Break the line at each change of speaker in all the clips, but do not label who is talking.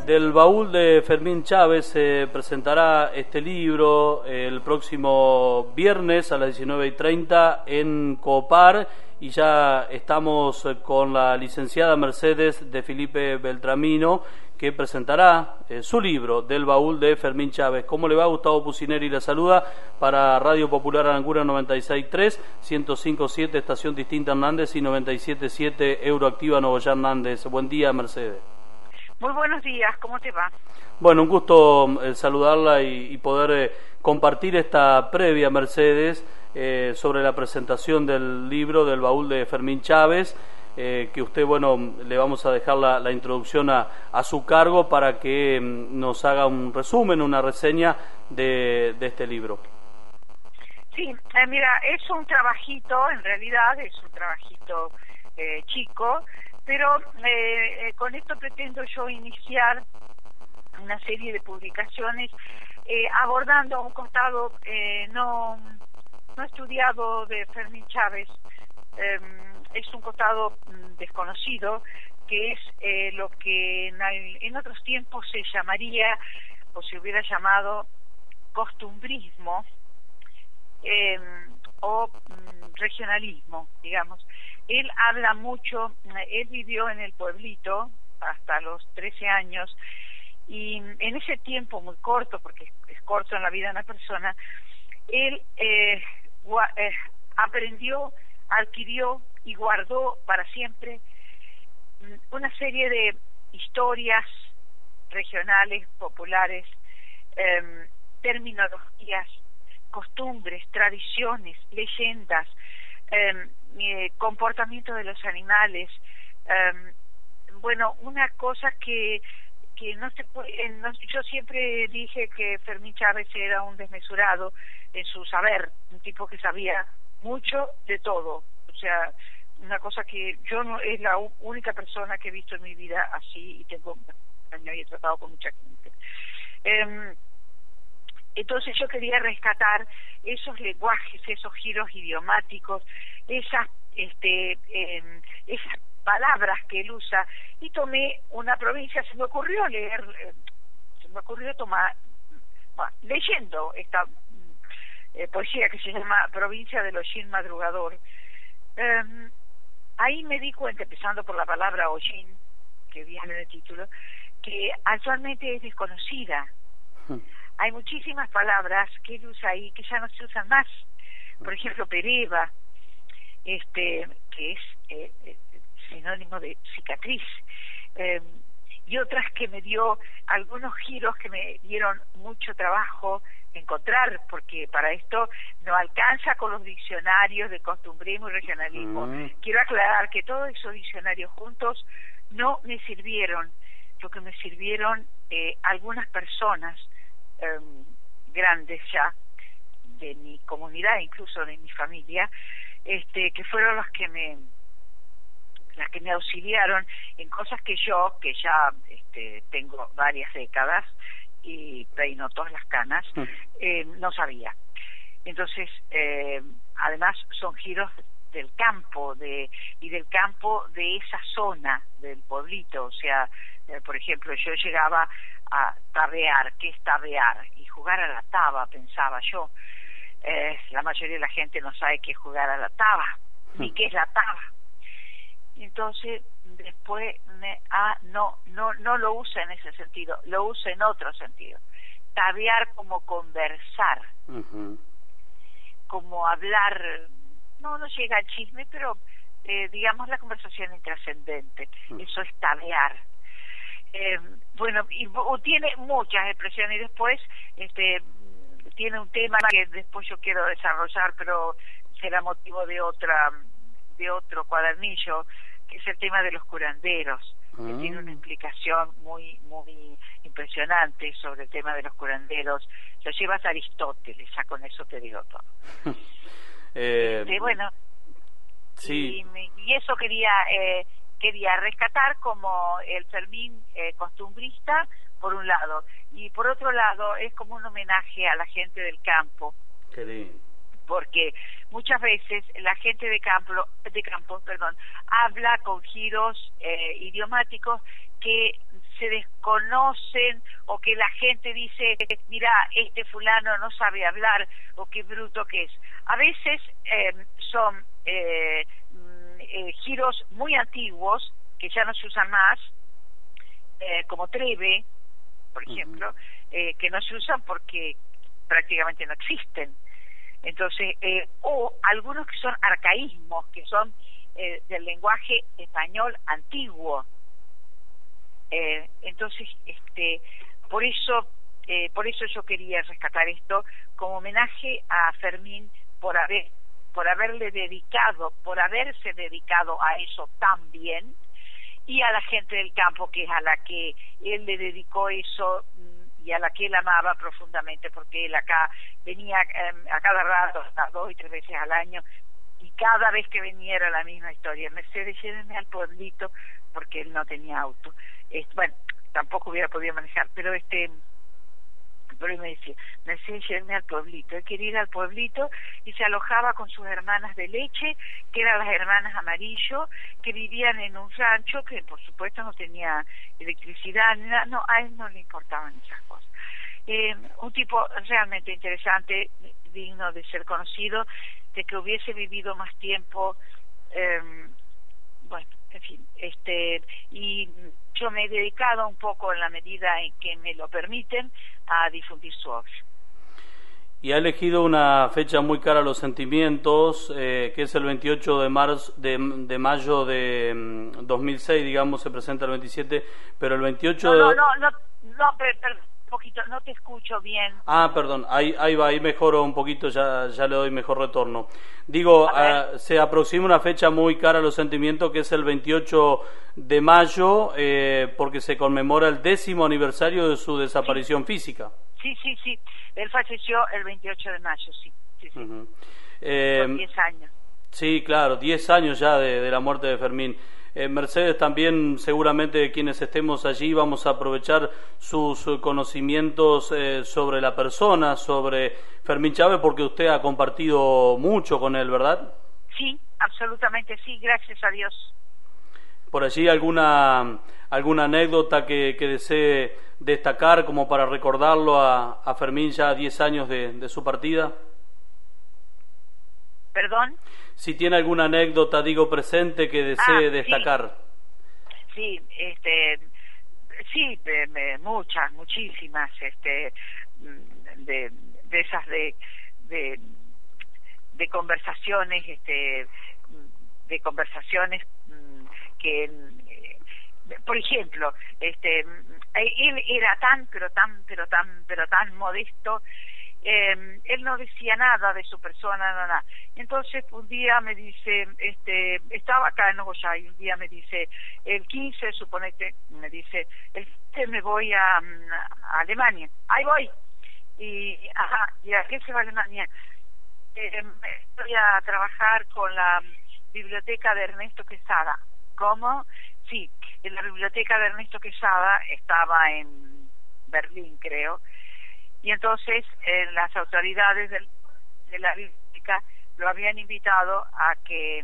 Del baúl de Fermín Chávez se presentará este libro el próximo viernes a las 19:30 en Copar, y ya estamos con la licenciada Mercedes de Felipe Beltramino, que presentará su libro Del baúl de Fermín Chávez. ¿Cómo le va? Gustavo Pucineri la saluda para Radio Popular Arangura 96.3, 105.7 Estación Distinta Hernández y 97.7 Euroactiva Nogoyá Hernández. Buen día, Mercedes.
Muy buenos días, ¿cómo te va?
Bueno, un gusto saludarla y poder compartir esta previa, Mercedes, sobre la presentación del libro Del baúl de Fermín Chávez, que usted, bueno, le vamos a dejar la introducción a su cargo para que nos haga un resumen, una reseña de este libro.
Sí, mira, es un trabajito, en realidad es un trabajito chico, pero con esto pretendo yo iniciar una serie de publicaciones abordando un costado no estudiado de Fermín Chávez. Es un costado desconocido, que es lo que en otros tiempos se llamaría, o se hubiera llamado, costumbrismo o regionalismo, digamos. Él habla mucho, él vivió en el pueblito hasta los 13 años, y en ese tiempo muy corto, porque es corto en la vida de una persona, él aprendió, adquirió y guardó para siempre una serie de historias regionales, populares, terminologías, costumbres, tradiciones, leyendas, comportamiento de los animales, bueno, una cosa que no se puede, yo siempre dije que Fermín Chávez era un desmesurado en su saber, un tipo que sabía mucho de todo, o sea, una cosa que yo no es la única persona que he visto en mi vida así, y tengo años y he tratado con mucha gente. Entonces yo quería rescatar esos lenguajes, esos giros idiomáticos, esas palabras que él usa, y tomé una provincia, se me ocurrió tomar, leyendo esta poesía que se llama Provincia del Hollín Madrugador. Ahí me di cuenta, empezando por la palabra hollín, que viene en el título, que actualmente es desconocida. Hay muchísimas palabras que él usa ahí que ya no se usan más. Por ejemplo, pereba, que es sinónimo de cicatriz, y otras que me dio algunos giros que me dieron mucho trabajo encontrar, porque para esto no alcanza con los diccionarios de costumbrismo y regionalismo. Quiero aclarar que todos esos diccionarios juntos no me sirvieron. Lo que me sirvieron algunas personas grandes ya de mi comunidad, incluso de mi familia, que fueron las que me auxiliaron en cosas que yo, que ya tengo varias décadas y peino todas las canas, no sabía. Entonces, además son giros del campo, y del campo de esa zona del pueblito. O sea, por ejemplo, yo llegaba a tabear. ¿Qué es tabear? Y jugar a la taba, pensaba yo. La mayoría de la gente no sabe qué es jugar a la taba, ni qué es la taba. Entonces, después no lo usa en ese sentido, lo usa en otro sentido. Tabear como conversar, como hablar, no llega al chisme, pero digamos la conversación intrascendente. Eso es tabear. Bueno, y tiene muchas expresiones, y después tiene un tema que después yo quiero desarrollar, pero será motivo de otro cuadernillo, que es el tema de los curanderos, que tiene una explicación muy impresionante sobre el tema de los curanderos. Lo llevas a Aristóteles, ya con eso te digo todo. Bueno, sí. Y eso quería rescatar como el Fermín costumbrista, por un lado, y por otro lado es como un homenaje a la gente del campo.
Qué lindo.
Porque muchas veces la gente de campo, habla con giros idiomáticos que se desconocen o que la gente dice, mira, este fulano no sabe hablar o qué bruto que es. A veces son giros muy antiguos que ya no se usan más, como Trebe, por ejemplo, que no se usan porque prácticamente no existen. Entonces, o algunos que son arcaísmos, que son del lenguaje español antiguo. Entonces, por eso yo quería rescatar esto como homenaje a Fermín por haberse dedicado a eso tan bien, y a la gente del campo, que es a la que él le dedicó eso y a la que él amaba profundamente, porque él acá venía a cada rato, hasta 2 y 3 veces al año, y cada vez que venía era la misma historia: Mercedes, llévenme al pueblito, porque él no tenía auto. Bueno, tampoco hubiera podido manejar, pero él me decía: Mercedes, llévenme al pueblito. Él quería ir al pueblito y se alojaba con sus hermanas de leche, que eran las hermanas Amarillo, que vivían en un rancho que por supuesto no tenía electricidad ni nada. No, a él no le importaban esas cosas. Un tipo realmente interesante, digno de ser conocido, de que hubiese vivido más tiempo. Bueno, en fin, y yo me he dedicado un poco, en la medida en que me lo permiten, a difundir su obra.
Y ha elegido una fecha muy cara a los sentimientos, que es el 28 de mayo de 2006, digamos, se presenta el 27, pero el 28
No, perdón, un poquito, no te escucho bien.
Ah, perdón, ahí va, ahí mejoro un poquito, ya le doy mejor retorno. Digo, se aproxima una fecha muy cara a los sentimientos, que es el 28 de mayo, porque se conmemora el 10º aniversario de su desaparición física.
Sí, él falleció el 28 de mayo, sí.
Uh-huh.
Por 10 años.
Sí, claro, 10 años ya de la muerte de Fermín. Mercedes, también seguramente quienes estemos allí vamos a aprovechar sus conocimientos sobre la persona, sobre Fermín Chávez, porque usted ha compartido mucho con él, ¿verdad?
Sí, absolutamente sí, gracias a Dios.
¿Por allí alguna anécdota que desee destacar como para recordarlo a Fermín ya a 10 años de su partida?
¿Perdón?
Si tiene alguna anécdota, digo, presente que desee destacar.
Sí, muchísimas, de esas de conversaciones, de conversaciones que, por ejemplo, él era tan modesto. Él no decía nada de su persona, nada. Entonces un día me dice, estaba acá en Nogoyá, y un día me dice, el 15, suponete, me dice, el 15 me voy a Alemania. Ahí voy. ¿Y a qué se va a Alemania? Voy a trabajar con la biblioteca de Ernesto Quesada. ¿Cómo? Sí, en la biblioteca de Ernesto Quesada estaba en Berlín, creo. Y entonces las autoridades de la biblioteca lo habían invitado a que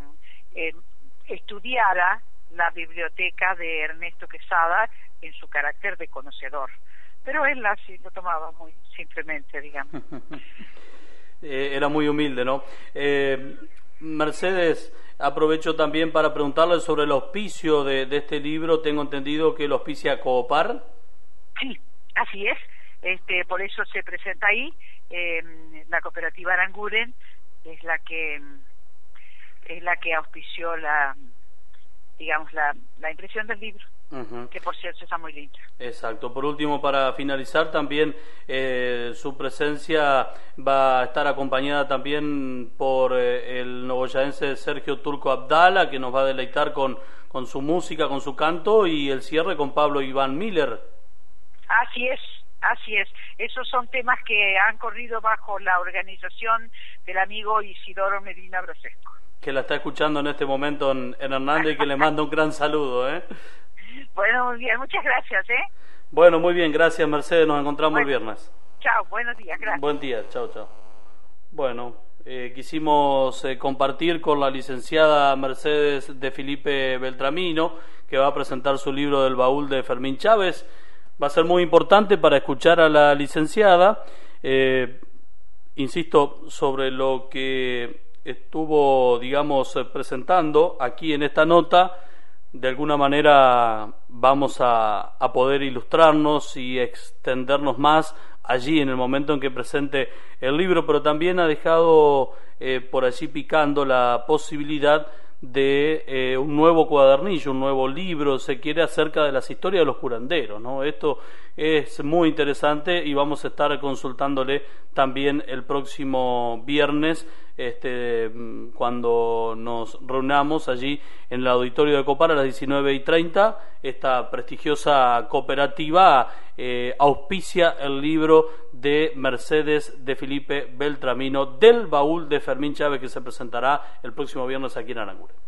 estudiara la biblioteca de Ernesto Quesada en su carácter de conocedor. Pero él así lo tomaba muy simplemente, digamos.
Era muy humilde, ¿no? Mercedes, aprovecho también para preguntarle sobre el auspicio de este libro. Tengo entendido que lo auspicia Coopar.
Sí, así es. Por eso se presenta ahí. La cooperativa Aranguren es la que auspició la impresión del libro. Uh-huh. Que por cierto está muy lindo.
Exacto. Por último, para finalizar, también su presencia va a estar acompañada también por el nogoyaense Sergio Turco Abdala, que nos va a deleitar con su música, con su canto, y el cierre con Pablo Iván Miller.
Así es. Esos son temas que han corrido bajo la organización del amigo Isidoro Medina Brasesco,
que la está escuchando en este momento en Hernández, y que le manda un gran saludo.
Bueno, muy bien, muchas gracias.
Bueno, muy bien, gracias Mercedes, nos encontramos el viernes.
Chao, buenos días, gracias.
Buen día, chao. Bueno, quisimos compartir con la licenciada Mercedes de Filipe Beltramino, que va a presentar su libro del baúl de Fermín Chávez. Va a ser muy importante para escuchar a la licenciada. Insisto, sobre lo que estuvo, digamos, presentando aquí en esta nota, de alguna manera vamos a poder ilustrarnos y extendernos más allí en el momento en que presente el libro, pero también ha dejado por allí picando la posibilidad de un nuevo cuadernillo, un nuevo libro, se quiere, acerca de las historias de los curanderos, ¿no? Esto es muy interesante y vamos a estar consultándole también el próximo viernes, cuando nos reunamos allí en el auditorio de Copar a las 19:30. Esta prestigiosa cooperativa auspicia el libro de Mercedes de Filipe Beltramino, del baúl de Fermín Chávez, que se presentará el próximo viernes aquí en Aranguren.